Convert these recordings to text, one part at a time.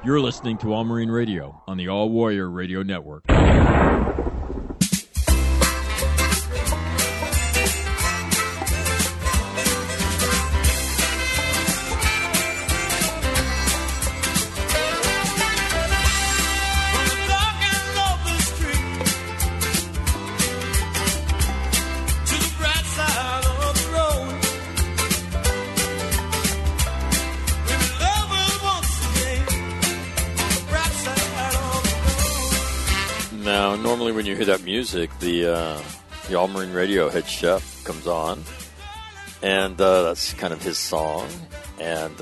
You're listening to All Marine Radio on the All Warrior Radio Network. Now, normally when you hear that music, the All Marine Radio head chef comes on, and that's kind of his song. And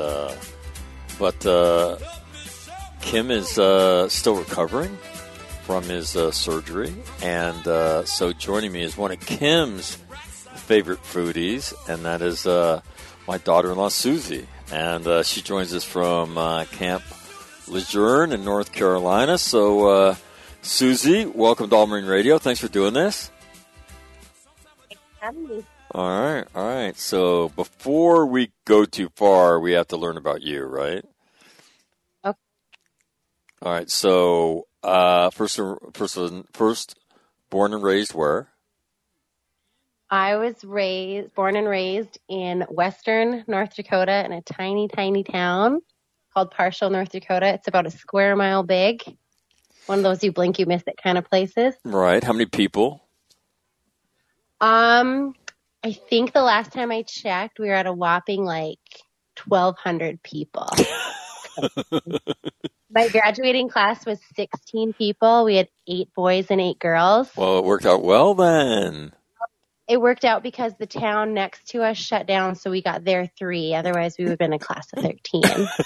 but Kim is still recovering from his surgery, and so joining me is one of Kim's favorite foodies, and that is my daughter-in-law Susie, and she joins us from Camp Lejeune in North Carolina. So. Susie, welcome to All Marine Radio. Thanks for doing this. Thanks for having me. All right. So before we go too far, we have to learn about you, right? Okay. All right. So first, born and raised where? I was born and raised in western North Dakota in a tiny, tiny town called Parshall, North Dakota. It's about a square mile big. One of those you blink, you miss it kind of places. Right. How many people? I think the last time I checked, we were at a whopping 1,200 people. My graduating class was 16 people. We had 8 boys and 8 girls. Well, it worked out well then. It worked out because the town next to us shut down, so we got there 3. Otherwise, we would have been a class of 13.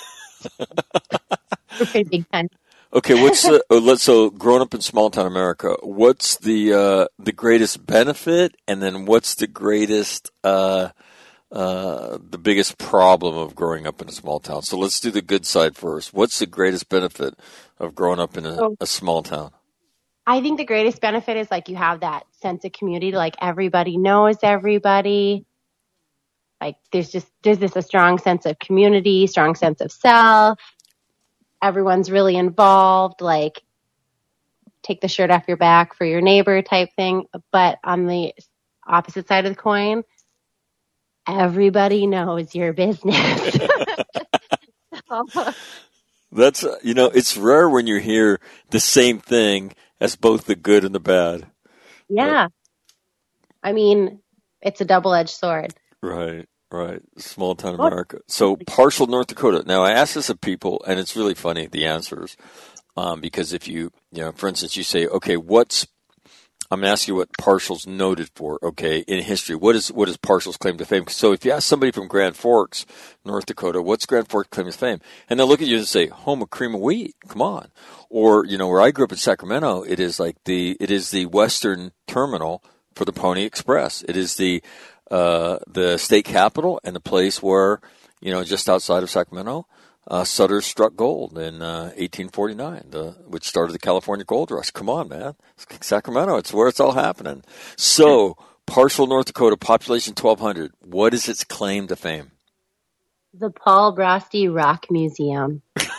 We're pretty big time. Okay, so growing up in small town America, what's the greatest benefit, and then what's the greatest the biggest problem of growing up in a small town? So let's do the good side first. What's the greatest benefit of growing up in a small town? I think the greatest benefit is you have that sense of community, everybody knows everybody. There's a strong sense of community, strong sense of self. Everyone's really involved, take the shirt off your back for your neighbor type thing. But on the opposite side of the coin, everybody knows your business. That's, it's rare when you hear the same thing as both the good and the bad. Yeah. I mean, it's a double-edged sword. Right. Small town America. So Parshall, North Dakota. Now I ask this of people, and it's really funny, the answers, because if for instance, you say, okay, I'm going to ask you what Parshall's noted for, okay, in history. What is Parshall's claim to fame? So if you ask somebody from Grand Forks, North Dakota, what's Grand Forks' claim to fame? And they'll look at you and say, home of cream of wheat. Come on. Or, where I grew up in Sacramento, it is the western terminal for the Pony Express. It is the state capital and the place where, just outside of Sacramento, Sutter struck gold in 1849, which started the California Gold Rush. Come on, man. Sacramento, it's where it's all happening. So, Parshall, North Dakota, population 1,200. What is its claim to fame? The Paul Brosty Rock Museum.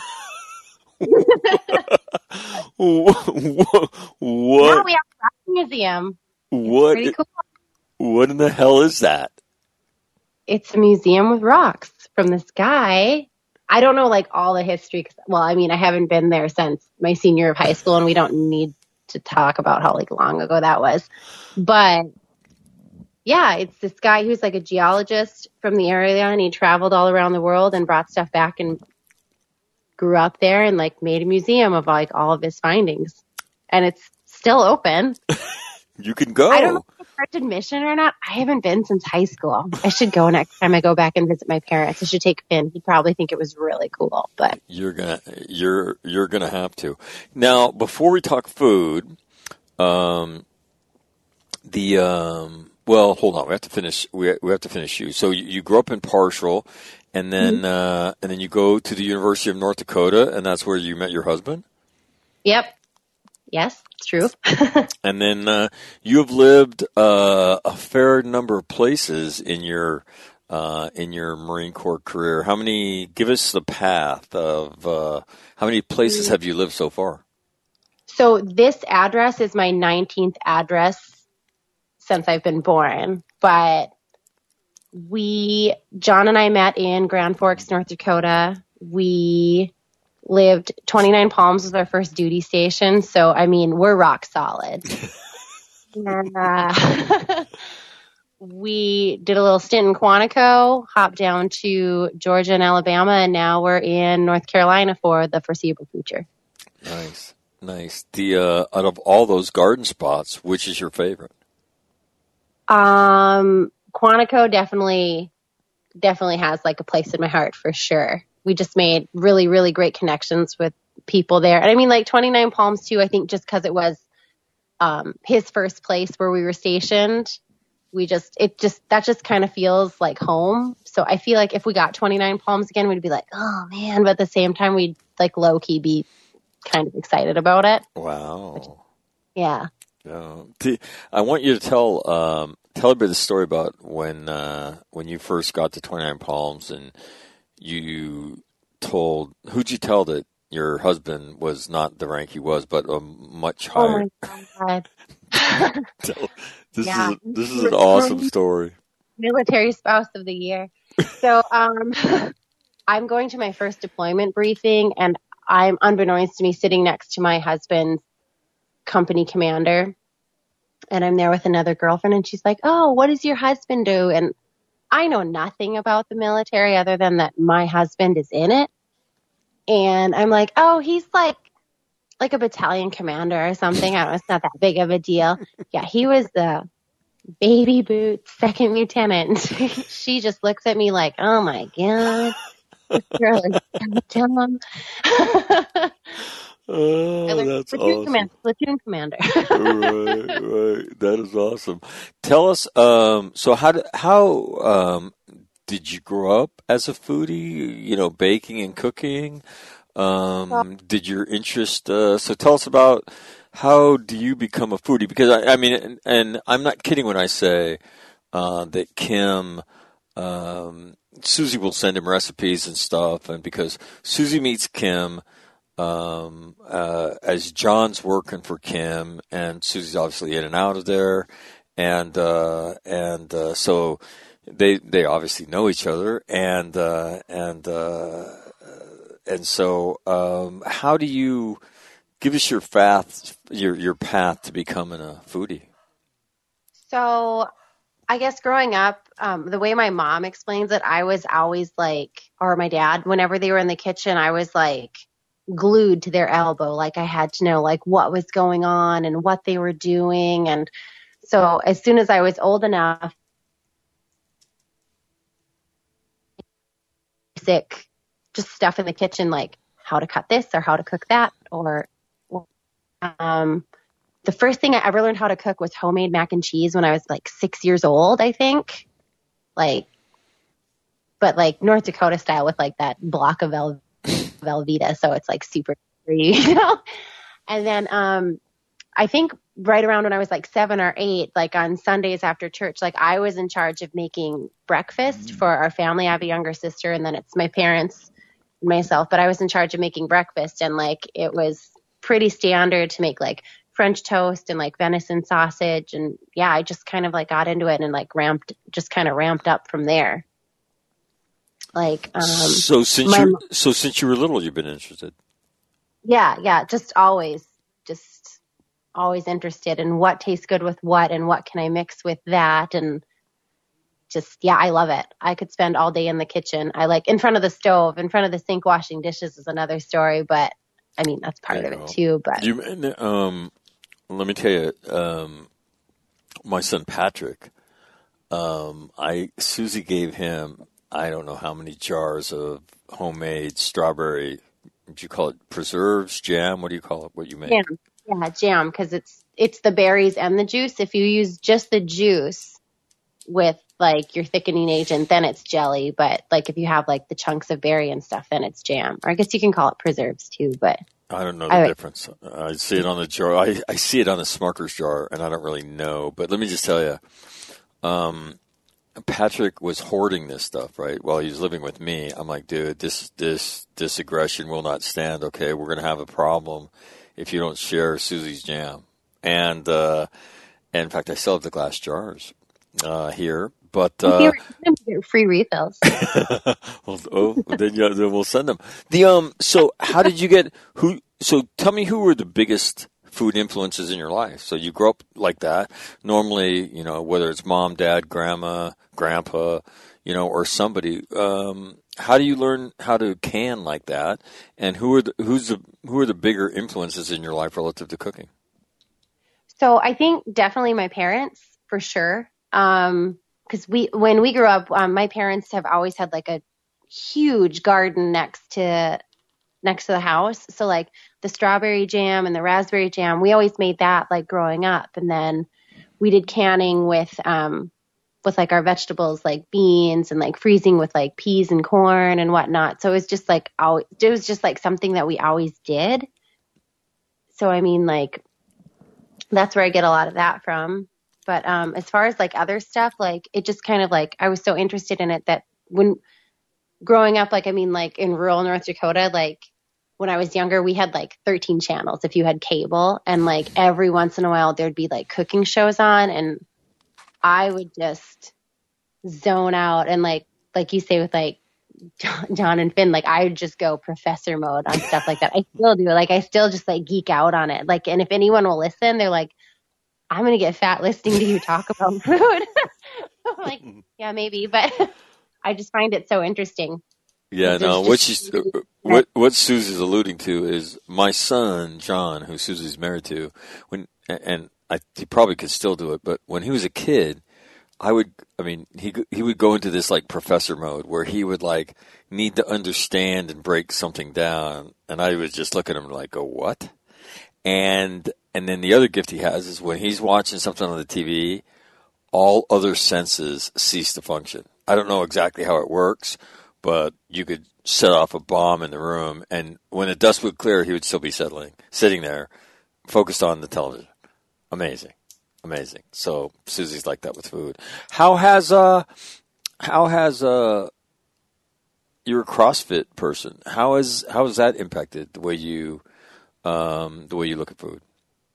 What? Yeah, we have a rock museum. What? Pretty cool. What in the hell is that? It's a museum with rocks from this guy. I don't know all the history. I haven't been there since my senior year of high school, and we don't need to talk about how long ago that was. But yeah, it's this guy who's a geologist from the area, and he traveled all around the world and brought stuff back and grew up there and made a museum of all of his findings. And it's still open. You can go. I don't know if it's charged admission or not. I haven't been since high school. I should go next time I go back and visit my parents. I should take Finn. He'd probably think it was really cool. But you're gonna have to. Now, before we talk food, well, hold on. We have to finish. We have to finish you. So you grew up in Parshall, and then you go to the University of North Dakota, and that's where you met your husband. Yep. Yes, it's true. And then you have lived a fair number of places in your in your Marine Corps career. Give us the path of how many places have you lived so far? So this address is my 19th address since I've been born, but John and I met in Grand Forks, North Dakota. We lived 29 Palms was our first duty station. So, I mean, we're rock solid. And we did a little stint in Quantico, hopped down to Georgia and Alabama, and now we're in North Carolina for the foreseeable future. Nice. Out of all those garden spots, which is your favorite? Quantico definitely has like a place in my heart for sure. We just made really, really great connections with people there. And I mean, like 29 Palms too, I think just because it was his first place where we were stationed, that just kind of feels like home. So I feel like if we got 29 Palms again, we'd be like, oh man, but at the same time, we'd like low key be kind of excited about it. Wow. Yeah. I want you to tell a bit of the story about when you first got to 29 Palms and who'd you tell that your husband was not the rank he was, but a much higher? Oh my God. This is an awesome story. Military spouse of the year. So I'm going to my first deployment briefing, and I'm, unbeknownst to me, sitting next to my husband's company commander. And I'm there with another girlfriend, and she's like, oh, what does your husband do? And I know nothing about the military other than that my husband is in it. And I'm like, oh, he's like a battalion commander or something. I don't know. It's not that big of a deal. Yeah, he was the baby boots second lieutenant. She just looks at me like, oh my God. This girl is so dumb. Oh, that's awesome. Platoon commander. Right. That is awesome. Tell us, so how did you grow up as a foodie, baking and cooking? Did your interest, so tell us about how do you become a foodie? Because I mean, and I'm not kidding when I say, that Kim, Susie will send him recipes and stuff. And because Susie meets Kim, as John's working for Kim, and Susie's obviously in and out of there. And so they obviously know each other. And so, how do you give us your path to becoming a foodie? So I guess growing up, the way my mom explains it, I was always like, or my dad, whenever they were in the kitchen, I was like glued to their elbow. Like I had to know like what was going on and what they were doing. And so as soon as I was old enough, basic just stuff in the kitchen, like how to cut this or how to cook that, or the first thing I ever learned how to cook was homemade mac and cheese when I was like 6 years old, I think. But like North Dakota style with like that block of Velveeta. So it's like super free, And then, I think right around when I was like 7 or 8, like on Sundays after church, like I was in charge of making breakfast for our family. I have a younger sister, and then it's my parents and myself, but I was in charge of making breakfast, and like it was pretty standard to make like French toast and like venison sausage. And yeah, I just kind of like got into it and like ramped up from there. Like, so since you were little, you've been interested. Yeah. Just always interested in what tastes good with what and what can I mix with that. And just, yeah, I love it. I could spend all day in the kitchen. I like in front of the stove, in front of the sink, washing dishes is another story, but I mean, that's part of it too. But let me tell you, my son Patrick, Susie gave him, I don't know how many jars of homemade strawberry, what do you call it, preserves, jam? What do you call it? What you make? Jam. Yeah, jam, because it's the berries and the juice. If you use just the juice with like your thickening agent, then it's jelly. But like if you have like the chunks of berry and stuff, then it's jam. Or I guess you can call it preserves too. But I don't know the difference. I see it on the jar. I see it on the Smucker's jar, and I don't really know. But let me just tell you, Patrick was hoarding this stuff, right? While he was living with me, I'm like, dude, this aggression will not stand. Okay, we're gonna have a problem if you don't share Susie's jam. And in fact, I still have the glass jars here, but You get free refills. then we'll send them. So how did you get who? So tell me, who were the biggest food influences in your life? So you grew up like that. Normally, whether it's mom, dad, grandma, grandpa, or somebody. How do you learn how to can like that? And who are the bigger influences in your life relative to cooking? So I think definitely my parents, for sure. Because when we grew up, my parents have always had like a huge garden next to the house. So like the strawberry jam and the raspberry jam, we always made that like growing up. And then we did canning with like our vegetables, like beans, and like freezing with like peas and corn and whatnot. So it was just like something that we always did. So I mean, like, that's where I get a lot of that from. But as far as like other stuff, like it just kind of like I was so interested in it that when growing up, like I mean, like in rural North Dakota, like when I was younger, we had like 13 channels if you had cable, and like every once in a while there'd be like cooking shows on, and I would just zone out, and like you say with like John and Finn, like I would just go professor mode on stuff like that. I still do. Like I still just like geek out on it. Like, and if anyone will listen, they're like, I'm going to get fat listening to you talk about food. I'm like, yeah, maybe, but I just find it so interesting. Yeah, no, what Susie's alluding to is my son, John, who Susie's married to, he probably could still do it, but when he was a kid, he would go into this like professor mode where he would like need to understand and break something down, and I would just look at him like, go, what? And then the other gift he has is when he's watching something on the TV, all other senses cease to function. I don't know exactly how it works, but you could set off a bomb in the room, and when the dust would clear, he would still be sitting there, focused on the television. Amazing. So Susie's like that with food. How has you're a CrossFit person? How has that impacted the way you look at food?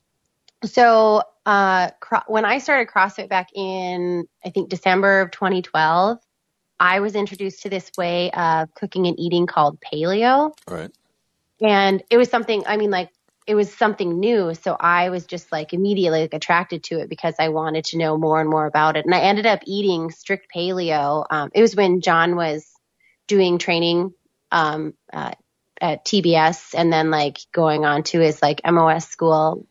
So when I started CrossFit back in, I think, December of 2012, I was introduced to this way of cooking and eating called paleo. Right. And it was something, I mean, like, it was something new. So I was just like immediately like attracted to it because I wanted to know more and more about it. And I ended up eating strict paleo. It was when John was doing training at TBS and then like going on to his like MOS school.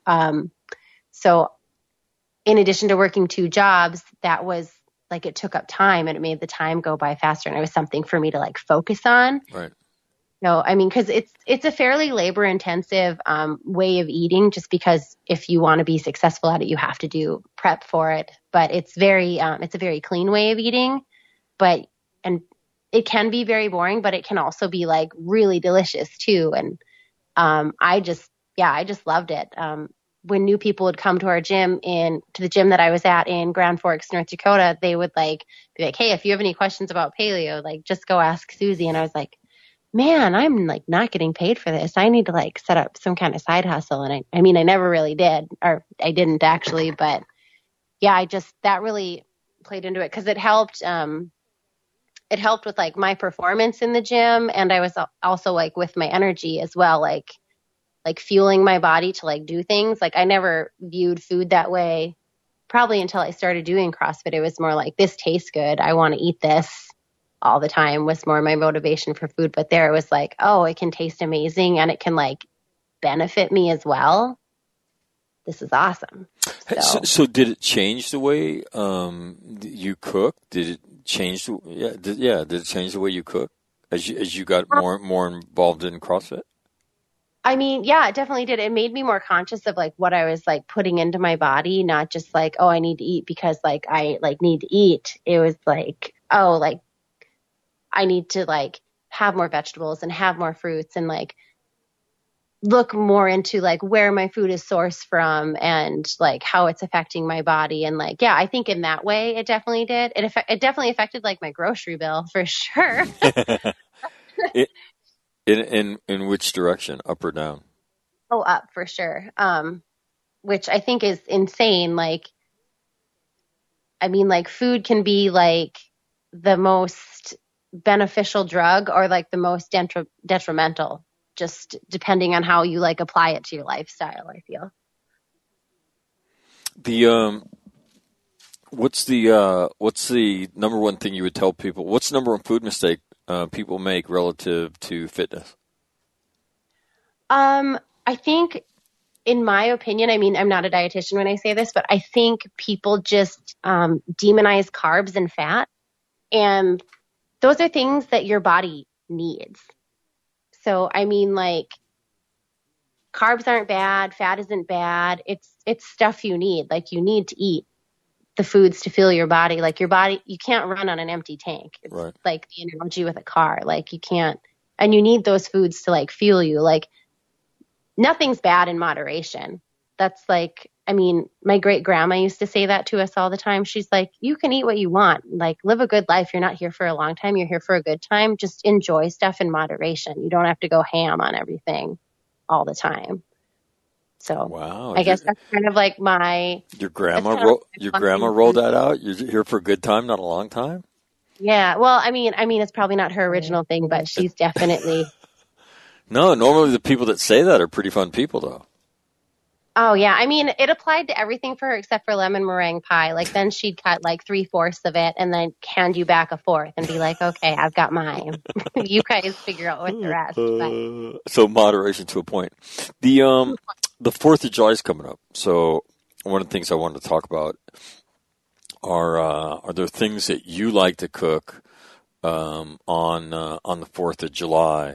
So in addition to working 2 jobs, that was like, it took up time and it made the time go by faster. And it was something for me to like focus on. Right. No, I mean, because it's a fairly labor intensive way of eating, just because if you want to be successful at it, you have to do prep for it. But it's a very clean way of eating, and it can be very boring, but it can also be like really delicious too. And I just loved it. When new people would come to our gym to the gym that I was at in Grand Forks, North Dakota, they would like be like, hey, if you have any questions about paleo, like just go ask Susie. And I was like, man, I'm like not getting paid for this. I need to like set up some kind of side hustle. And I mean, I never really did, or I didn't actually, but yeah, that really played into it because it helped with like my performance in the gym. And I was also like with my energy as well, like fueling my body to like do things. Like I never viewed food that way probably until I started doing CrossFit. It was more like, this tastes good, I want to eat this all the time, was more my motivation for food. But there it was like, oh, it can taste amazing and it can like benefit me as well. This is awesome. So did it change the way you cook? Did it change? Did it change the way you cook as you got more involved in CrossFit? I mean, yeah, it definitely did. It made me more conscious of like what I was like putting into my body, not just like, oh, I need to eat because like I like need to eat. It was like, oh, like I need to like have more vegetables and have more fruits and like look more into like where my food is sourced from and like how it's affecting my body. And like, yeah, I think in that way it definitely did. It definitely affected like my grocery bill for sure. It, in which direction, up or down? Oh, up for sure. Which I think is insane. Like, I mean, like food can be like the most beneficial drug or like the most detrimental, just depending on how you like apply it to your lifestyle, I feel. The what's the number one thing you would tell people? What's the number one food mistake people make relative to fitness? I think, in my opinion, I mean, I'm not a dietitian when I say this, but I think people just demonize carbs and fat, and those are things that your body needs. So, I mean, like, carbs aren't bad, fat isn't bad. It's stuff you need. Like, you need to eat the foods to fuel your body. Like, your body, you can't run on an empty tank. It's Right. like the analogy with a car. Like, you can't, and you need those foods to like fuel you. Like, nothing's bad in moderation. That's like, I mean, my great grandma used to say that to us all the time. She's like, you can eat what you want, like live a good life. You're not here for a long time. You're here for a good time. Just enjoy stuff in moderation. You don't have to go ham on everything all the time. So Wow. I guess that's kind of like Your grandma rolled that out? You're here for a good time, not a long time? yeah. Well, I mean, it's probably not her original thing, but she's definitely. No, normally the people that say that are pretty fun people, though. Oh, yeah. I mean, it applied to everything for her except for lemon meringue pie. Like, then she'd cut like 3/4 of it and then hand you back a fourth and be like, okay, I've got mine. You guys figure out what the rest. But. So moderation to a point. The 4th of July is coming up. So one of the things I wanted to talk about are there things that you like to cook on the 4th of July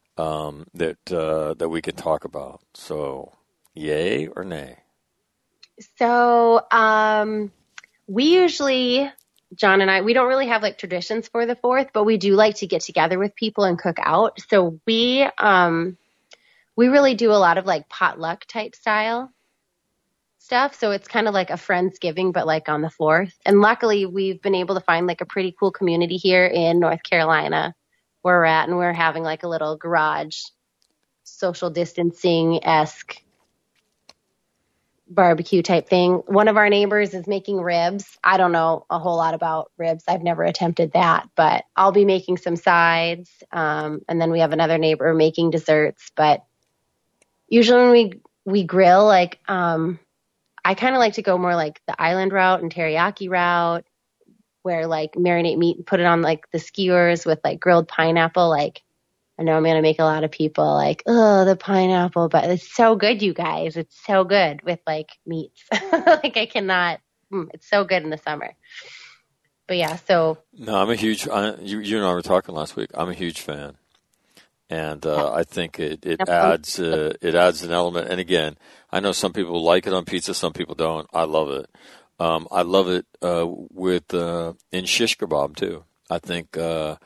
that we can talk about? So, yay or nay? So, we usually, John and I, we don't really have like traditions for the 4th, but we do like to get together with people and cook out. So we really do a lot of like potluck type style stuff. So it's kind of like a Friendsgiving, but like on the 4th. And luckily we've been able to find like a pretty cool community here in North Carolina where we're at, and we're having like a little garage social distancing-esque barbecue type thing. One of our neighbors is making ribs. I don't know a whole lot about ribs. I've never attempted that, but I'll be making some sides. And then we have another neighbor making desserts. But usually when we grill, like, I kind of like to go more like the island route and teriyaki route, where like marinate meat and put it on like the skewers with like grilled pineapple. Like, I know I'm going to make a lot of people like, oh, the pineapple, but it's so good, you guys. It's so good with like meats. Like I cannot, it's so good in the summer. But yeah, so. No, I'm a huge, you and I were talking last week. I'm a huge fan. And I think it adds an element. And again, I know some people like it on pizza, some people don't. I love it. I love it with in shish kebab too. I think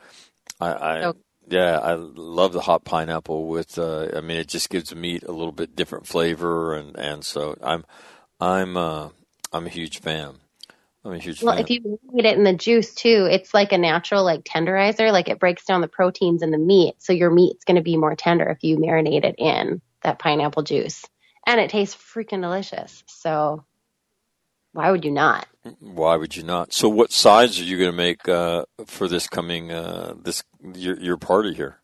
I love the hot pineapple with. I mean, it just gives the meat a little bit different flavor, and so I'm a huge fan. I'm a huge fan. Well, if you eat it in the juice too, it's like a natural like tenderizer. Like it breaks down the proteins in the meat, so your meat's going to be more tender if you marinate it in that pineapple juice, and it tastes freaking delicious. So why would you not? Why would you not? So what sides are you going to make for this coming your party here?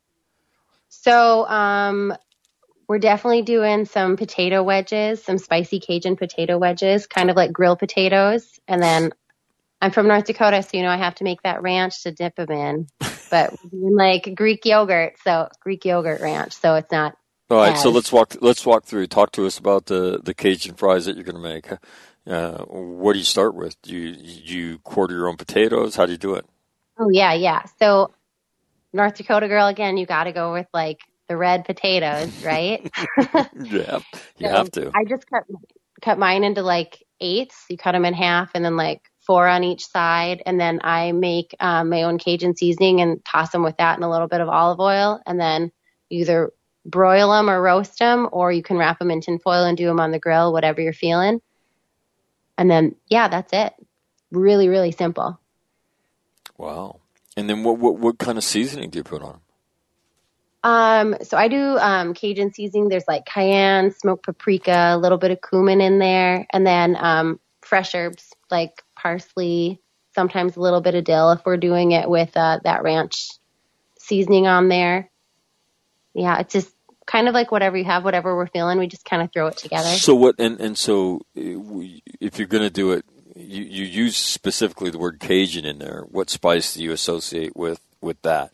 So we're definitely doing some potato wedges, some spicy Cajun potato wedges, kind of like grilled potatoes. And then I'm from North Dakota, so I have to make that ranch to dip them in. But we're doing like Greek yogurt ranch, so it's not. All right, so let's walk through. Talk to us about the Cajun fries that you're going to make. What do you start with? Do you quarter your own potatoes? How do you do it? Oh, yeah. So North Dakota girl, again, you got to go with like the red potatoes, right? Yeah, you have to. I just cut mine into like eighths. You cut them in half and then like 4 on each side. And then I make my own Cajun seasoning and toss them with that and a little bit of olive oil. And then either broil them or roast them, or you can wrap them in tin foil and do them on the grill, whatever you're feeling. And then, yeah, that's it. Really, really simple. Wow. And then what kind of seasoning do you put on them? So I do Cajun seasoning. There's like cayenne, smoked paprika, a little bit of cumin in there, and then fresh herbs like parsley, sometimes a little bit of dill if we're doing it with that ranch seasoning on there. Yeah, it's just kind of like whatever you have, whatever we're feeling, we just kind of throw it together. So what? And so if you're going to do it, you use specifically the word Cajun in there. What spice do you associate with that?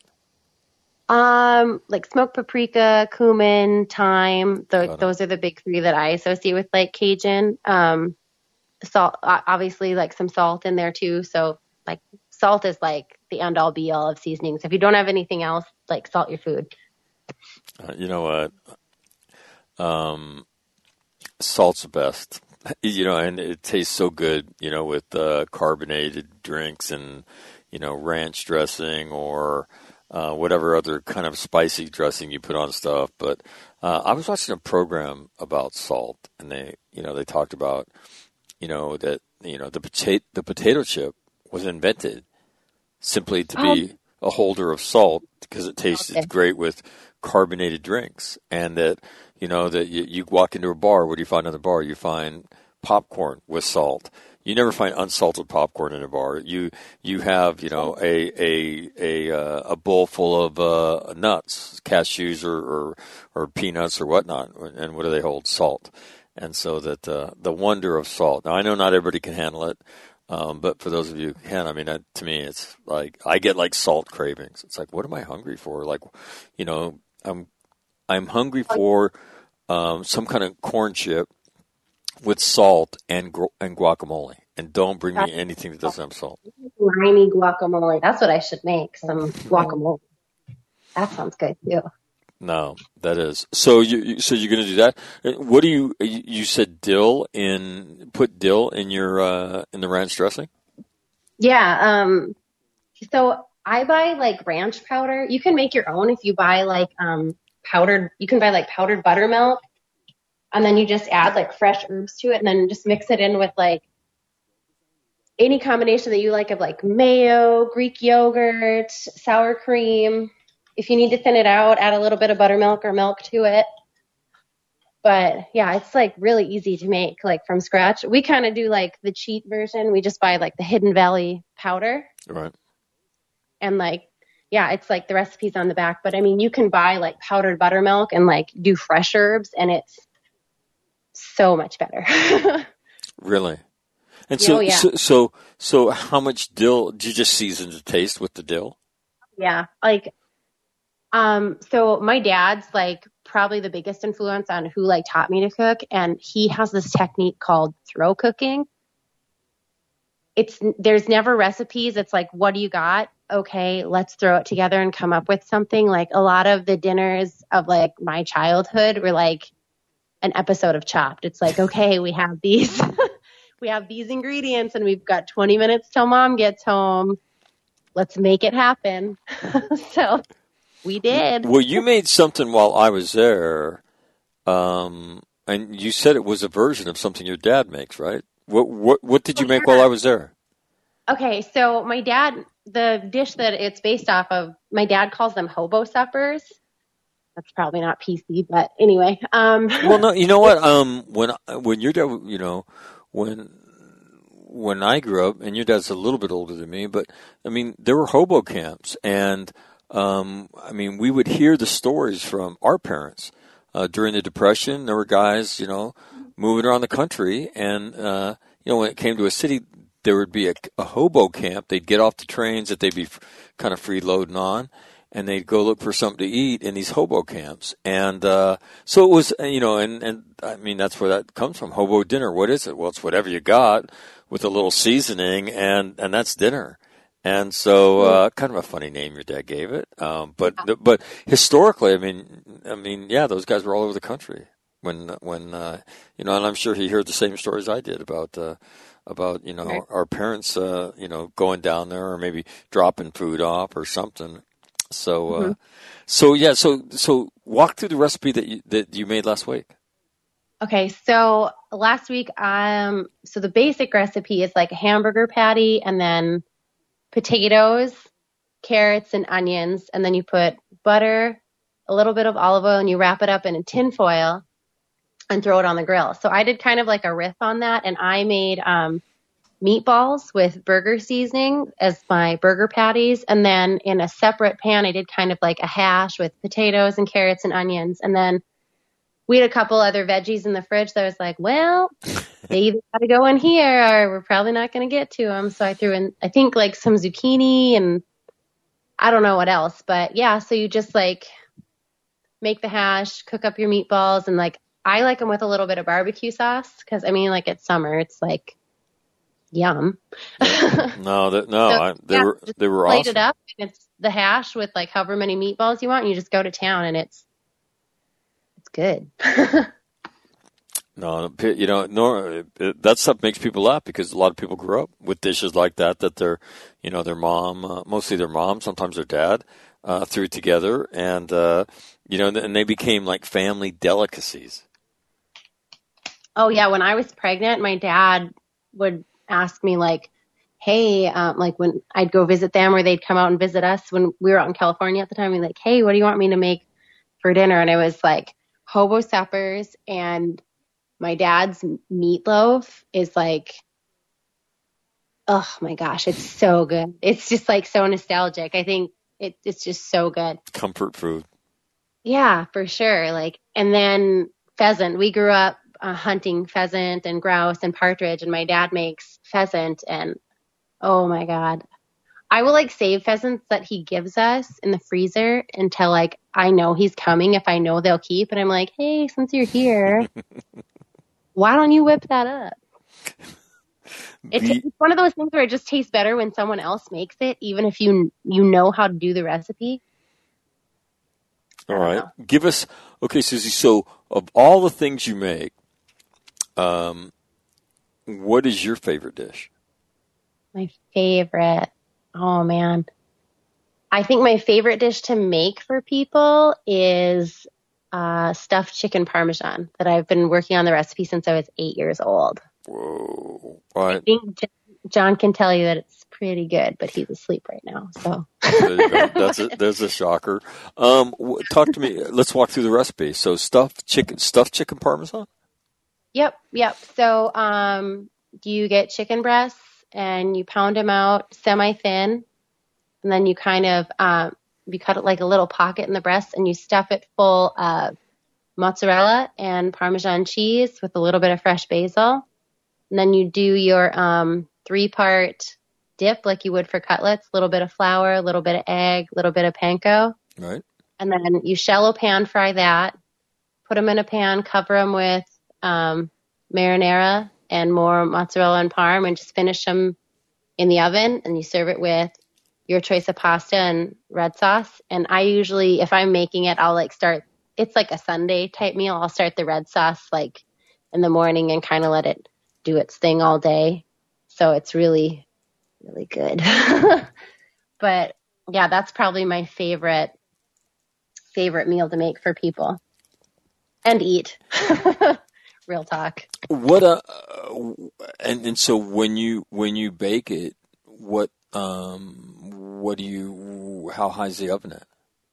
Like smoked paprika, cumin, thyme. Those are the big three that I associate with like Cajun. Salt, obviously, like some salt in there too. So like salt is like the end all be all of seasonings. If you don't have anything else, like salt your food. You know what? Salt's the best. And it tastes so good, with carbonated drinks and, ranch dressing or whatever other kind of spicy dressing you put on stuff. But I was watching a program about salt, and they talked about, that, the potato chip was invented simply to be a holder of salt because it tasted great with carbonated drinks, and that that you walk into a bar. What do you find in the bar? You find popcorn with salt. You never find unsalted popcorn in a bar. You have a bowl full of nuts, cashews or peanuts or whatnot, and what do they hold? Salt. And so that the wonder of salt. Now I know not everybody can handle it. But for those of you who can, I mean, to me, it's like I get like salt cravings. It's like, what am I hungry for? Like, I'm hungry for some kind of corn chip with salt and guacamole. And don't bring me anything that doesn't have salt. Slimy guacamole. That's what I should make. Some guacamole. That sounds good too. No, that is. So you're going to do that. What do you said put dill in your in the ranch dressing? Yeah. So I buy like ranch powder. You can make your own if you buy like powdered. You can buy like powdered buttermilk, and then you just add like fresh herbs to it, and then just mix it in with like any combination that you like of like mayo, Greek yogurt, sour cream. If you need to thin it out, add a little bit of buttermilk or milk to it. But yeah, it's like really easy to make like from scratch. We kind of do like the cheat version. We just buy like the Hidden Valley powder. Right. And like, yeah, it's like the recipe's on the back. But I mean, you can buy like powdered buttermilk and like do fresh herbs, and it's so much better. Really? And so, yeah. so how much dill do you just season to taste with the dill? Yeah, like, so my dad's like probably the biggest influence on who like taught me to cook, and he has this technique called throw cooking. There's never recipes. It's like, what do you got? Okay, let's throw it together and come up with something. Like a lot of the dinners of like my childhood were like an episode of Chopped. It's like, okay, we have these. We have these ingredients and we've got 20 minutes till mom gets home. Let's make it happen. So we did. Well, you made something while I was there, and you said it was a version of something your dad makes, right? What did you make while I was there? Okay, so my dad, the dish that it's based off of, my dad calls them hobo suppers. That's probably not PC, but anyway. Well, no, you know what? When your dad, when I grew up, and your dad's a little bit older than me, but I mean, there were hobo camps, and I mean, we would hear the stories from our parents during the Depression. There were guys, moving around the country, and when it came to a city, there would be a hobo camp. They'd get off the trains that they'd be kind of freeloading on, and they'd go look for something to eat in these hobo camps. And so it was, and I mean, that's where that comes from, hobo dinner. What is it? Well, it's whatever you got with a little seasoning, and that's dinner. And so kind of a funny name your dad gave it. But historically, I mean, yeah, those guys were all over the country when and I'm sure he heard the same stories I did about right. Our parents, going down there or maybe dropping food off or something. So, so walk through the recipe that you made last week. Okay, so last week, so the basic recipe is like a hamburger patty and then potatoes, carrots, and onions, and then you put butter, a little bit of olive oil, and you wrap it up in a tin foil and throw it on the grill. So I did kind of like a riff on that, and I made meatballs with burger seasoning as my burger patties, and then in a separate pan, I did kind of like a hash with potatoes and carrots and onions, and then we had a couple other veggies in the fridge that I was like, well, they either got to go in here or we're probably not going to get to them. So I threw in, I think, like some zucchini and I don't know what else. But yeah, so you just like make the hash, cook up your meatballs, and like I like them with a little bit of barbecue sauce because, I mean, like it's summer. It's like yum. They were plate awesome. it up. And it's the hash with like however many meatballs you want. And you just go to town and it's good. No, that stuff makes people laugh because a lot of people grew up with dishes like that their mom, mostly their mom, sometimes their dad, threw together, and and they became like family delicacies. Oh yeah, when I was pregnant, my dad would ask me like, hey, like when I'd go visit them or they'd come out and visit us when we were out in California at the time, he'd be like, hey, what do you want me to make for dinner? And I was like, hobo suppers, and my dad's meatloaf is like, oh my gosh, it's so good. It's just like so nostalgic. I think it's just so good. Comfort food. Yeah, for sure. Like, and then pheasant. We grew up hunting pheasant and grouse and partridge, and my dad makes pheasant, and oh my God. I will like save pheasants that he gives us in the freezer until like I know he's coming if I know they'll keep. And I'm like, hey, since you're here, why don't you whip that up? It's one of those things where it just tastes better when someone else makes it, even if you know how to do the recipe. All right. Give us, okay, Susie, so of all the things you make, what is your favorite dish? My favorite. Oh, man. I think my favorite dish to make for people is stuffed chicken parmesan that I've been working on the recipe since I was 8 years old. Whoa. All right. I think John can tell you that it's pretty good, but he's asleep right now. So there you go. There's a shocker. Talk to me. Let's walk through the recipe. So stuffed chicken parmesan? Yep. So you get chicken breasts, and you pound them out semi-thin, and then you kind of you cut it like a little pocket in the breast, and you stuff it full of mozzarella and Parmesan cheese with a little bit of fresh basil. And then you do your 3-part dip like you would for cutlets, a little bit of flour, a little bit of egg, a little bit of panko. Right. And then you shallow pan fry that, put them in a pan, cover them with marinara and more mozzarella and parm, and just finish them in the oven, and you serve it with your choice of pasta and red sauce. And I usually, if I'm making it, I'll like start, it's like a Sunday type meal. I'll start the red sauce like in the morning and kind of let it do its thing all day. So it's really, really good. But yeah, that's probably my favorite meal to make for people and eat. Real talk. What and so when you bake it, how high is the oven at?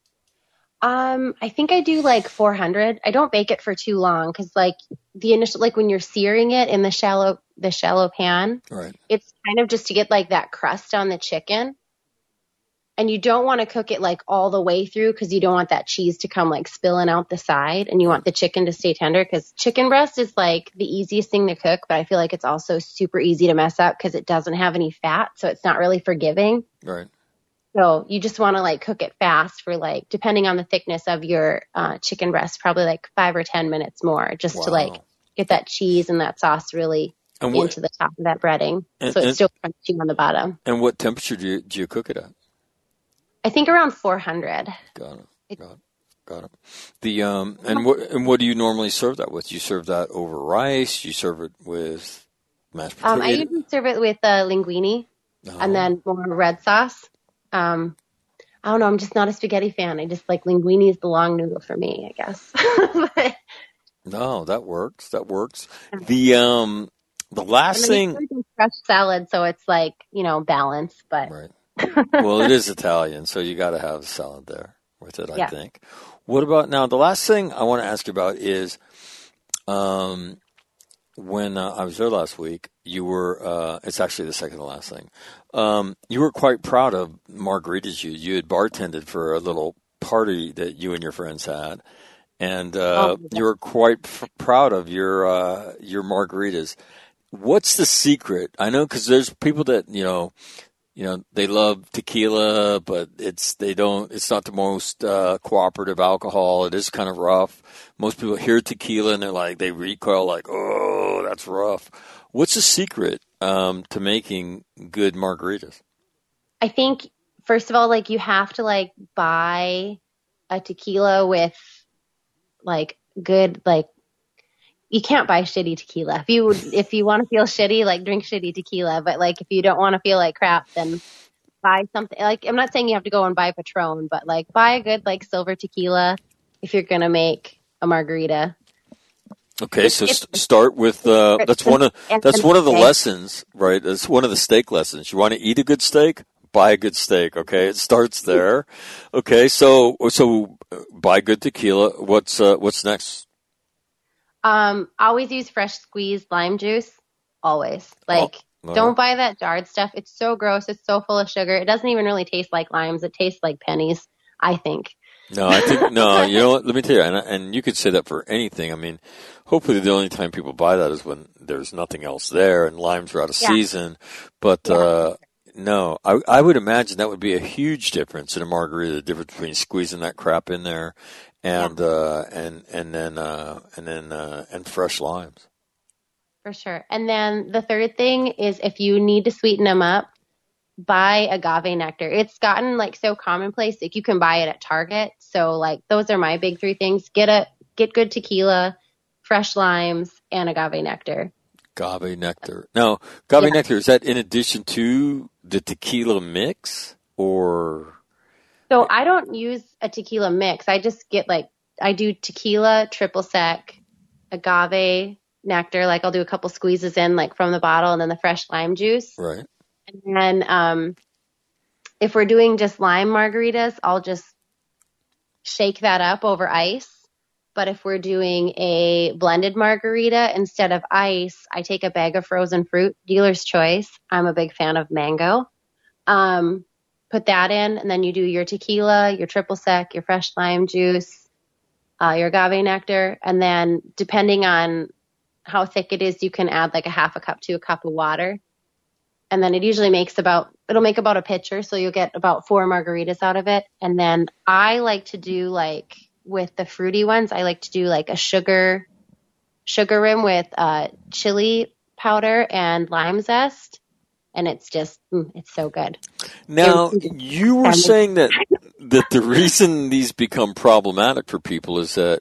I think I do like 400. I don't bake it for too long because like the initial, like when you're searing it in the shallow pan, right, it's kind of just to get like that crust on the chicken. And you don't want to cook it like all the way through because you don't want that cheese to come like spilling out the side, and you want the chicken to stay tender because chicken breast is like the easiest thing to cook, but I feel like it's also super easy to mess up because it doesn't have any fat, so it's not really forgiving. Right. So you just want to like cook it fast for like, depending on the thickness of your chicken breast, probably like 5 or 10 minutes more just to like get that cheese and that sauce really into the top of that breading. So it's still crunchy on the bottom. And what temperature do you cook it at? I think around 400. Got it. The and what do you normally serve that with? You serve that over rice? You serve it with mashed potatoes? I usually serve it with linguine and then more red sauce. I don't know. I'm just not a spaghetti fan. I just like linguine is the long noodle for me, I guess. But, No, that works. That works. and The last then you thing, start with fresh salad, so it's like, balanced, but right? Well, it is Italian, so you got to have salad there with it, I yeah. think. What about now? The last thing I want to ask you about is um, when I was there last week, you were, it's actually the second to last thing. You were quite proud of margaritas you had bartended for a little party that you and your friends had. And Oh, you were quite proud of your margaritas. What's the secret? I know because there's people that they love tequila, but it's not the most cooperative alcohol. It is kind of rough. Most people hear tequila and they recoil like, oh, that's rough. What's the secret to making good margaritas? I think first of all, like you have to like buy a tequila with like good like you can't buy shitty tequila. If you want to feel shitty, like drink shitty tequila. But like if you don't want to feel like crap, then buy something. Like I'm not saying you have to go and buy Patron, but like buy a good like silver tequila if you're gonna make a margarita. Okay, so start with that's one of the lessons, right? That's one of the steak lessons. You want to eat a good steak? Buy a good steak. Okay, it starts there. Okay, so buy good tequila. What's next? Always use fresh squeezed lime juice. Always. Like, don't buy that jarred stuff. It's so gross. It's so full of sugar. It doesn't even really taste like limes. It tastes like pennies, I think. No, I think no. You know what? Let me tell you, and you could say that for anything. I mean, hopefully the only time people buy that is when there's nothing else there and limes are out of season. But no, I would imagine that would be a huge difference in a margarita. The difference between squeezing that crap in there and fresh limes. For sure. And then the third thing is if you need to sweeten them up, buy agave nectar. It's gotten like so commonplace. Like you can buy it at Target. So like those are my big three things. Get good tequila, fresh limes, and agave nectar. Agave nectar. Now, agave nectar, is that in addition to the tequila mix or? So I don't use a tequila mix. I just get I do tequila, triple sec, agave nectar. Like I'll do a couple squeezes in like from the bottle and then the fresh lime juice. Right. And then if we're doing just lime margaritas, I'll just shake that up over ice. But if we're doing a blended margarita, instead of ice, I take a bag of frozen fruit, dealer's choice. I'm a big fan of mango. Put that in, and then you do your tequila, your triple sec, your fresh lime juice, your agave nectar. And then depending on how thick it is, you can add like a half a cup to a cup of water. And then it usually it'll make about a pitcher. So you'll get about 4 margaritas out of it. And then I like to do like with the fruity ones, I like to do like a sugar rim with chili powder and lime zest. And it's just, it's so good. Now, you were saying that the reason these become problematic for people is that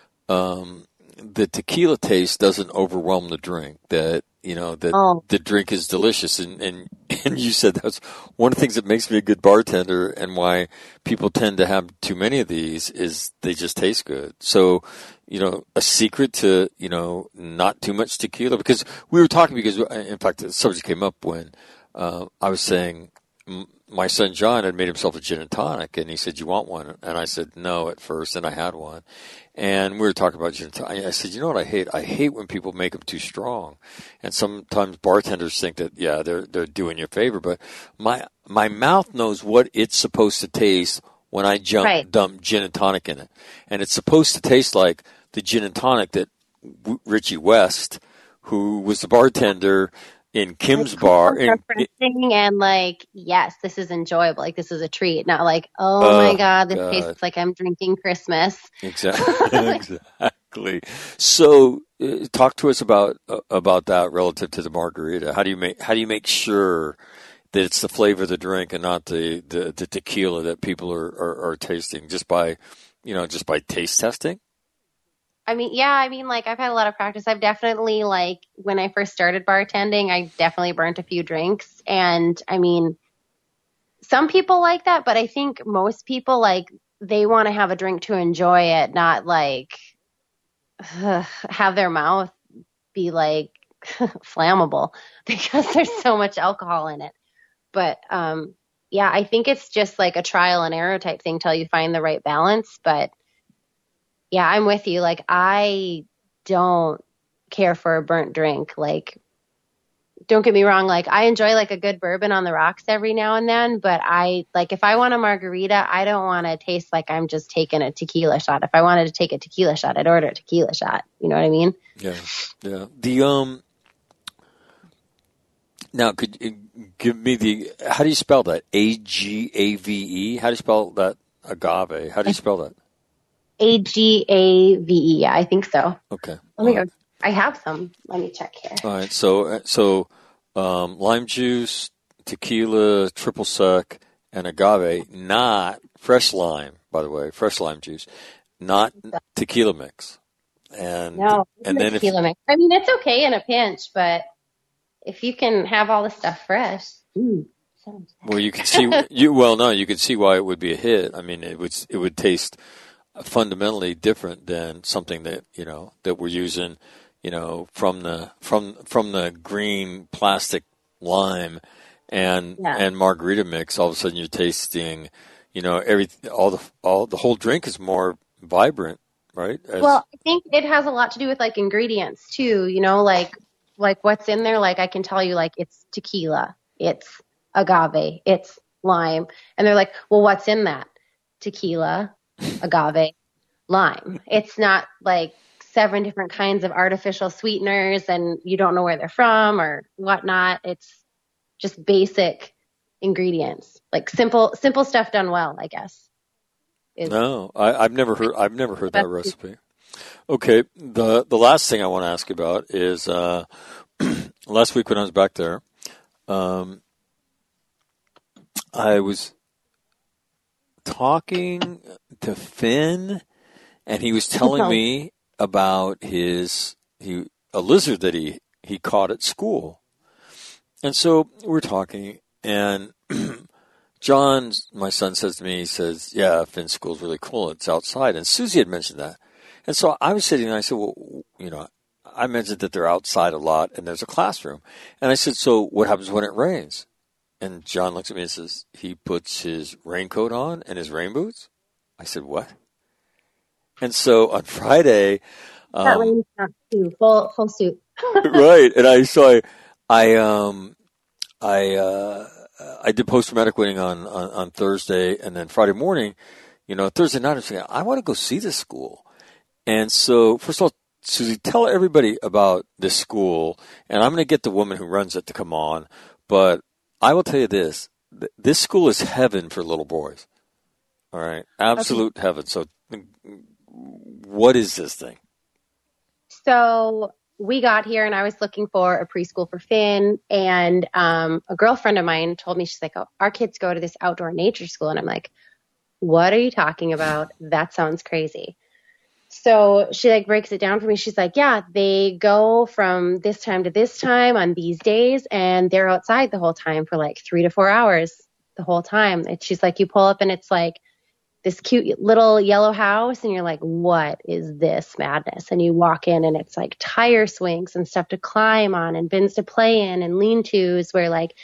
the tequila taste doesn't overwhelm the drink, that the drink is delicious. And you said that's one of the things that makes me a good bartender and why people tend to have too many of these is they just taste good. So, a secret to, not too much tequila, because we were talking in fact, the subject came up when I was saying my son John had made himself a gin and tonic, and he said, "You want one?" And I said, "No," at first, and I had one. And we were talking about gin and tonic. I said, "You know what I hate? I hate when people make them too strong." And sometimes bartenders think that, they're doing you a favor, but my mouth knows what it's supposed to taste when I dump gin and tonic in it. And it's supposed to taste like the gin and tonic that Richie West, who was the bartender in Kim's bar. And like, yes, this is enjoyable. Like, this is a treat. Not like, oh my God, this tastes like I'm drinking Christmas. Exactly. Exactly. So talk to us about that relative to the margarita. How do you make sure that it's the flavor of the drink and not the tequila that people are tasting just by taste testing? I mean, like I've had a lot of practice. I've definitely when I first started bartending, I definitely burnt a few drinks. And I mean, some people like that, but I think most people like they want to have a drink to enjoy it, not like have their mouth be like flammable because there's so much alcohol in it. But yeah, I think it's just like a trial and error type thing till you find the right balance. But yeah, I'm with you. Like, I don't care for a burnt drink. Like, don't get me wrong. Like, I enjoy like a good bourbon on the rocks every now and then, but I like, if I want a margarita, I don't want to taste like I'm just taking a tequila shot. If I wanted to take a tequila shot, I'd order a tequila shot. You know what I mean? Yeah. The now could you give me how do you spell that? Agave? How do you spell that? Agave. How do you spell that? Agave. Yeah, I think so. Okay. Let me go. I have some. Let me check here. All right. So lime juice, tequila, triple sec, and agave, not fresh lime, by the way, fresh lime juice, not tequila mix. And then tequila mix. I mean, it's okay in a pinch, but if you can have all the stuff fresh. Well, you can see you can see why it would be a hit. I mean, it would taste fundamentally different than something that that we're using, from the green plastic lime and margarita mix. All of a sudden, you're tasting, the whole drink is more vibrant, right? Well, I think it has a lot to do with like ingredients too. Like what's in there. Like I can tell you, like it's tequila, it's agave, it's lime, and they're like, well, what's in that? Tequila, agave, lime. It's not like 7 different kinds of artificial sweeteners and you don't know where they're from or whatnot. It's just basic ingredients, like simple stuff done well, I guess. No, I've never heard that recipe. Okay, the last thing I want to ask you about is last week when I was back there, I was talking to Finn, and he was telling me about a lizard that he caught at school. And so we're talking, and John, my son, says to me, he says, yeah, Finn's school's really cool. It's outside. And Susie had mentioned that. And so I was sitting and I said, well, I mentioned that they're outside a lot and there's a classroom. And I said, so what happens when it rains? And John looks at me and says, he puts his raincoat on and his rain boots. I said, what? And so on Friday, that rain too, full suit. Right. And I did post-traumatic winning on Thursday, and then Friday morning, Thursday night, I was saying, I want to go see this school. And so, first of all, Susie, tell everybody about this school, and I'm going to get the woman who runs it to come on, but I will tell you this. This school is heaven for little boys. All right? Absolute heaven. So what is this thing? So we got here and I was looking for a preschool for Finn, and a girlfriend of mine told me, she's like, oh, our kids go to this outdoor nature school. And I'm like, what are you talking about? That sounds crazy. So she like breaks it down for me. She's like, yeah, they go from this time to this time on these days, and they're outside the whole time for like 3 to 4 hours the whole time. And she's like, you pull up and it's like this cute little yellow house, and you're like, what is this madness? And you walk in and it's like tire swings and stuff to climb on and bins to play in and lean-tos where like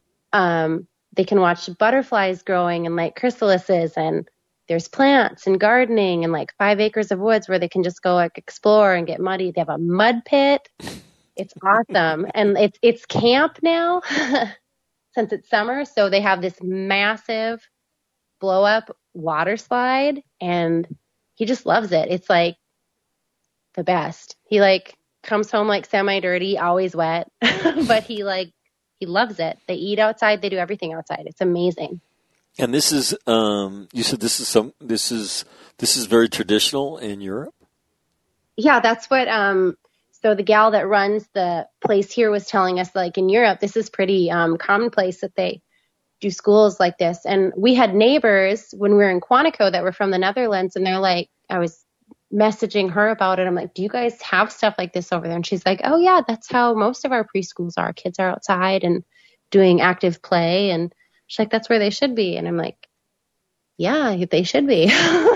they can watch butterflies growing and like chrysalises, and there's plants and gardening and like 5 acres of woods where they can just go like explore and get muddy. They have a mud pit. It's awesome. And it's camp now since it's summer. So they have this massive blow up water slide, and he just loves it. It's like the best. He like comes home like semi dirty, always wet, but he loves it. They eat outside. They do everything outside. It's amazing. And this is, you said this is very traditional in Europe? Yeah, that's what, so the gal that runs the place here was telling us, like in Europe, this is pretty commonplace that they do schools like this. And we had neighbors when we were in Quantico that were from the Netherlands, and they're like, I was messaging her about it. I'm like, do you guys have stuff like this over there? And she's like, oh yeah, that's how most of our preschools are. Kids are outside and doing active play. And She's like, that's where they should be. And I'm like, yeah, they should be.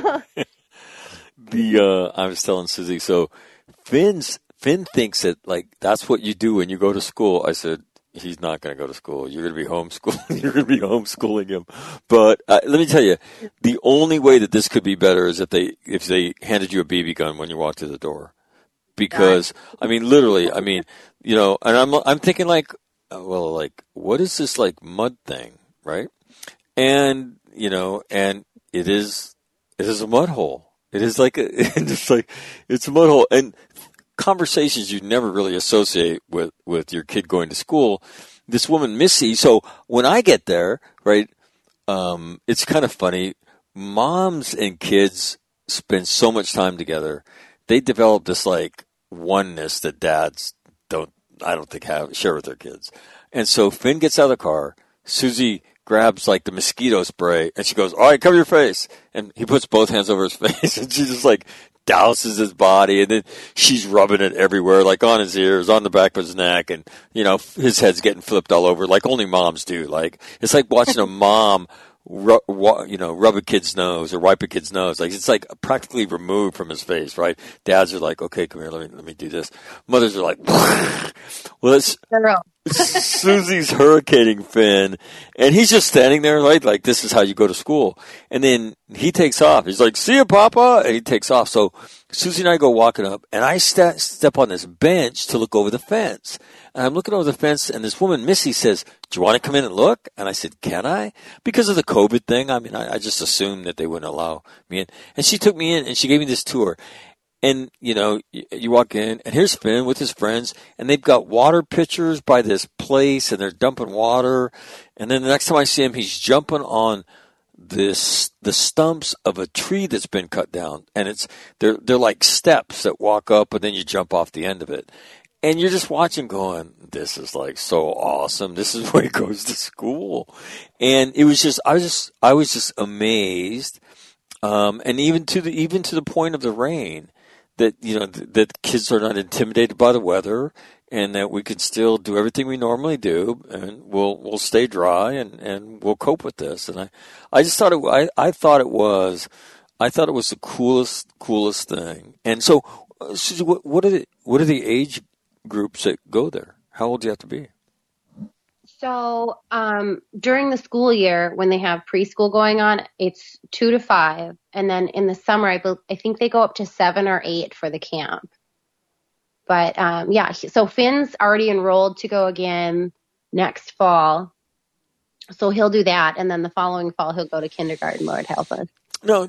I was telling Susie, so Finn thinks that like that's what you do when you go to school. I said, he's not going to go to school. You're going to be homeschooling. You're going to be homeschooling him. But let me tell you, the only way that this could be better is if they handed you a BB gun when you walked through the door. Because I mean, literally, I mean, you know, and I'm thinking like, well, like what is this like mud thing, right? And you know, and it is a mud hole. It is like it's a mud hole, and conversations you never really associate with your kid going to school. This woman, Missy. So when I get there, right, it's kind of funny. Moms and kids spend so much time together. They develop this like oneness that dads I don't think share with their kids. And so Finn gets out of the car. Susie grabs like the mosquito spray and she goes, all right, cover your face. And he puts both hands over his face and she just like douses his body. And then she's rubbing it everywhere, like on his ears, on the back of his neck. And, you know, his head's getting flipped all over like only moms do. Like, it's like watching a mom rub a kid's nose or wipe a kid's nose. Like it's like practically removed from his face, right? Dads are like, okay, come here, let me do this. Mothers are like, well, it's Susie's hurricaning Finn, and he's just standing there, right? Like this is how you go to school. And then he takes off. He's like, see ya, Papa, and he takes off. So Susie and I go walking up, and I step on this bench to look over the fence. And I'm looking over the fence, and this woman, Missy, says, do you want to come in and look? And I said, can I? Because of the COVID thing, I mean, I just assumed that they wouldn't allow me in. And she took me in, and she gave me this tour. And, you know, you walk in, and here's Finn with his friends, and they've got water pitchers by this place, and they're dumping water. And then the next time I see him, he's jumping on the stumps of a tree that's been cut down. And they're like steps that walk up, and then you jump off the end of it. And you're just watching going, this is like so awesome. This is where he goes to school. And it was just, I was just amazed. And even to the point of the rain that, you know, that kids are not intimidated by the weather and that we can still do everything we normally do and we'll stay dry and we'll cope with this. And I just thought I thought it was the coolest thing. And so, Susie, what are the age groups that go there? How old do you have to be? So during the school year, when they have preschool going on, it's 2 to 5. And then in the summer, I think they go up to 7 or 8 for the camp. But yeah, so Finn's already enrolled to go again next fall. So he'll do that. And then the following fall, he'll go to kindergarten, Lord help us. No,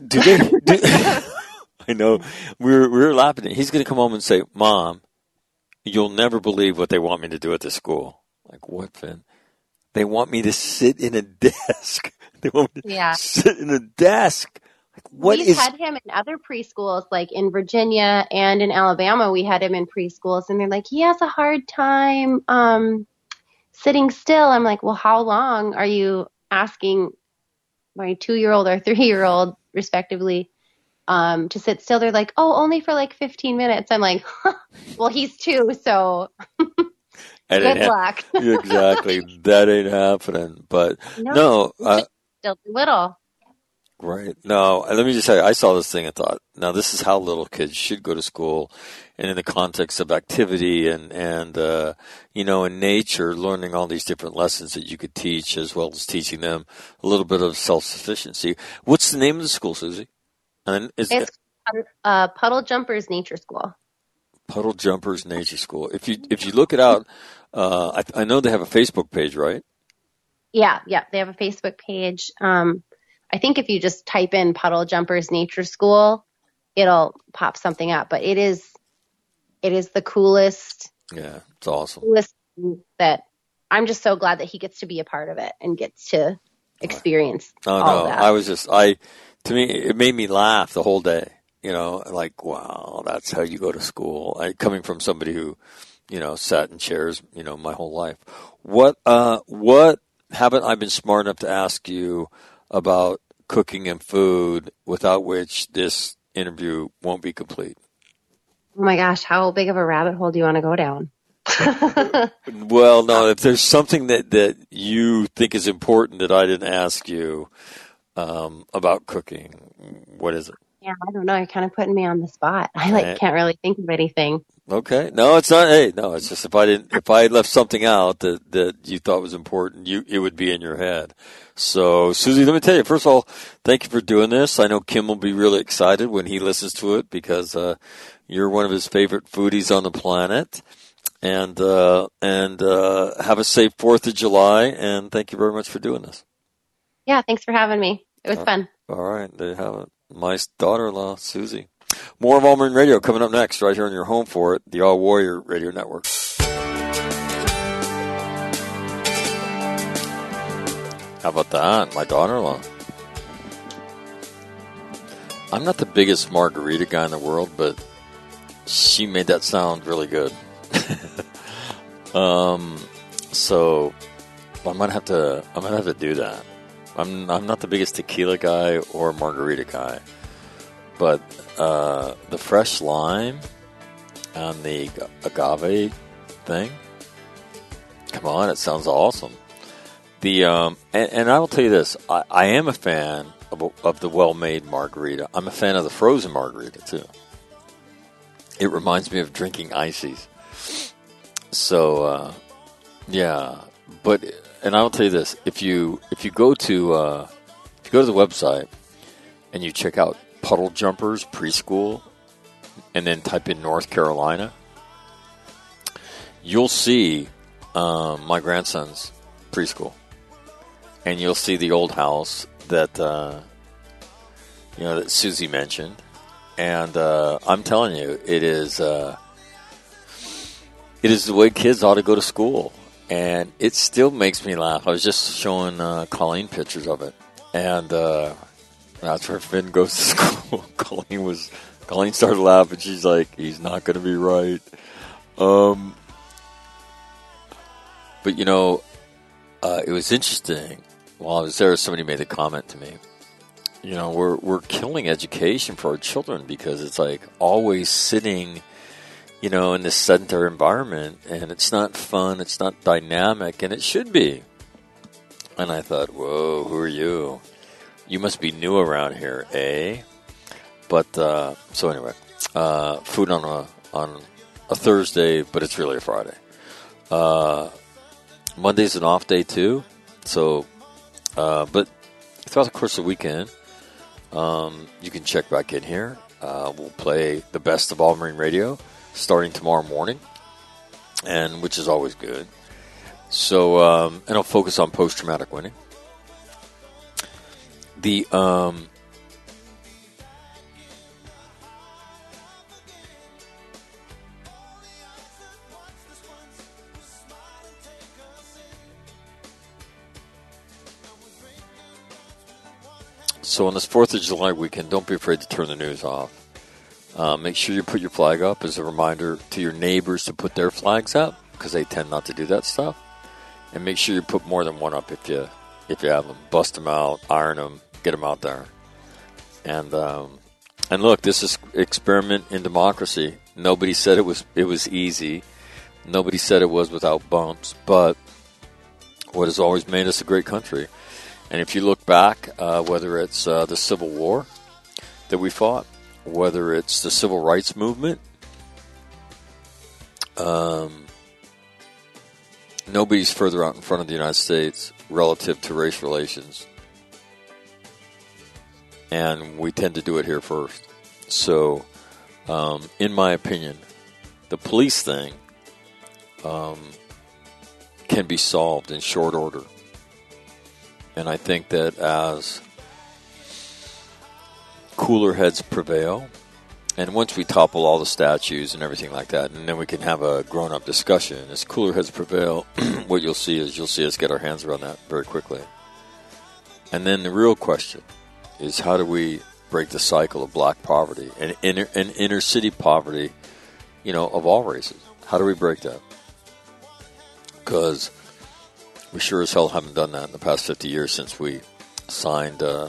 I know. We were laughing. He's going to come home and say, Mom, you'll never believe what they want me to do at this school. Like, what, Finn? They want me to sit in a desk. They want me to sit in a desk. Like, We've had him in other preschools, like in Virginia and in Alabama. We had him in preschools, and they're like, he has a hard time sitting still. I'm like, well, how long are you asking my 2-year-old or 3-year-old, respectively, to sit still? They're like, oh, only for like 15 minutes. I'm like, well, he's 2, so good luck. Exactly. That ain't happening. But no still too little. Right. No, let me just say, I saw this thing and thought, now this is how little kids should go to school, and in the context of activity and you know, in nature, learning all these different lessons that you could teach, as well as teaching them a little bit of self-sufficiency. What's the name of the school, Susie? And it's Puddle Jumpers Nature School. Puddle Jumpers Nature School. If you look it out, I know they have a Facebook page, right? Yeah, they have a Facebook page. I think if you just type in Puddle Jumpers Nature School, it'll pop something up. But it is the coolest. Yeah, it's awesome. Coolest that I'm just so glad that he gets to be a part of it and gets to experience all that. To me, it made me laugh the whole day. You know, like, wow, that's how you go to school. Coming from somebody who, you know, sat in chairs, you know, my whole life. What haven't I been smart enough to ask you about cooking and food without which this interview won't be complete? Oh my gosh, how big of a rabbit hole do you want to go down? Well, no, if there's something that you think is important that I didn't ask you about cooking, what is it? Yeah, I don't know. You're kind of putting me on the spot. I can't really think of anything. Okay. No, it's not. Hey, no, it's just if I had left something out that you thought was important, it would be in your head. So, Susie, let me tell you, first of all, thank you for doing this. I know Kim will be really excited when he listens to it because, you're one of his favorite foodies on the planet. And have a safe 4th of July. And thank you very much for doing this. Yeah. Thanks for having me. It was fun. All right. There you have it. My daughter-in-law, Susie. More of All Marine Radio coming up next, right here on your home for it, the All Warrior Radio Network. How about that? My daughter-in-law. I'm not the biggest margarita guy in the world, but she made that sound really good. So I might have to do that. I'm not the biggest tequila guy or margarita guy, but the fresh lime and the agave thing, come on, it sounds awesome. And I will tell you this, I am a fan of the well-made margarita. I'm a fan of the frozen margarita too. It reminds me of drinking ices. So yeah, and I'll tell you this: if you go to the website and you check out Puddle Jumpers Preschool, and then type in North Carolina, you'll see my grandson's preschool, and you'll see the old house that that Susie mentioned, and I'm telling you, it is the way kids ought to go to school. And it still makes me laugh. I was just showing Colleen pictures of it. And that's where Finn goes to school. Colleen started laughing. She's like, he's not going to be right. But, it was interesting. While I was there, somebody made a comment to me. We're killing education for our children because it's like always sitting in this sedentary environment, and it's not fun, it's not dynamic, and it should be. And I thought, whoa, who are you? You must be new around here, eh? But, so anyway, food on a Thursday, but it's really a Friday. Monday's an off day too, so, but throughout the course of the weekend, you can check back in here. We'll play the best of All Marine Radio starting tomorrow morning, and which is always good. So, and I'll focus on post-traumatic winning. So on this 4th of July weekend, don't be afraid to turn the news off. Make sure you put your flag up as a reminder to your neighbors to put their flags up, because they tend not to do that stuff. And make sure you put more than one up if you have them. Bust them out, iron them, get them out there. And look, this is experiment in democracy. Nobody said it was easy. Nobody said it was without bumps. But what has always made us a great country. And if you look back, whether it's the Civil War that we fought, whether it's the Civil Rights Movement, nobody's further out in front of the United States relative to race relations. And we tend to do it here first. So, in my opinion, the police thing can be solved in short order. And I think that as cooler heads prevail, and once we topple all the statues and everything like that, and then we can have a grown-up discussion, as cooler heads prevail, what you'll see us get our hands around that very quickly. And then the real question is, how do we break the cycle of black poverty and inner city poverty, of all races? How do we break that? Because we sure as hell haven't done that in the past 50 years since we signed the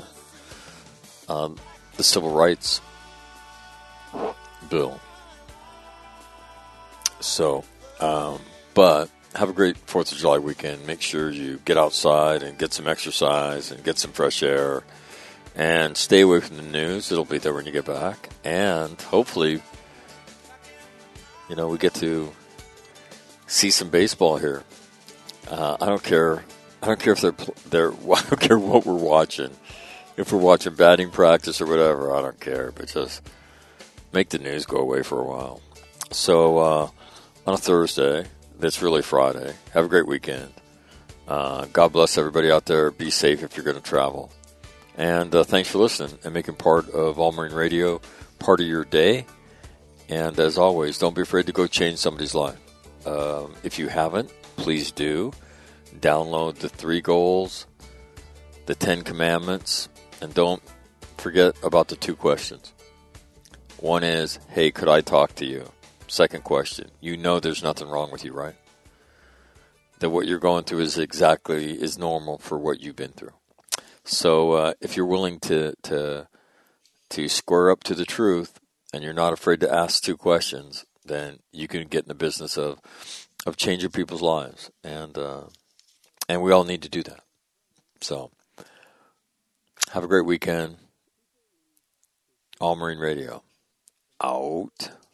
Civil Rights Bill. So, But have a great 4th of July weekend. Make sure you get outside and get some exercise and get some fresh air. And stay away from the news. It'll be there when you get back. And hopefully, we get to see some baseball here. I don't care. I don't care if they're. I don't care what we're watching. If we're watching batting practice or whatever, I don't care. But just make the news go away for a while. So on a Thursday, that's really Friday. Have a great weekend. God bless everybody out there. Be safe if you're going to travel. And thanks for listening and making part of All Marine Radio part of your day. And as always, don't be afraid to go change somebody's life. If you haven't, please do. Download the 3 goals, the 10 commandments, and don't forget about the 2 questions. One is, hey, could I talk to you? Second question, there's nothing wrong with you, right? That what you're going through is normal for what you've been through. So if you're willing to square up to the truth and you're not afraid to ask 2 questions, then you can get in the business of changing people's lives. And we all need to do that. So have a great weekend. All Marine Radio. Out.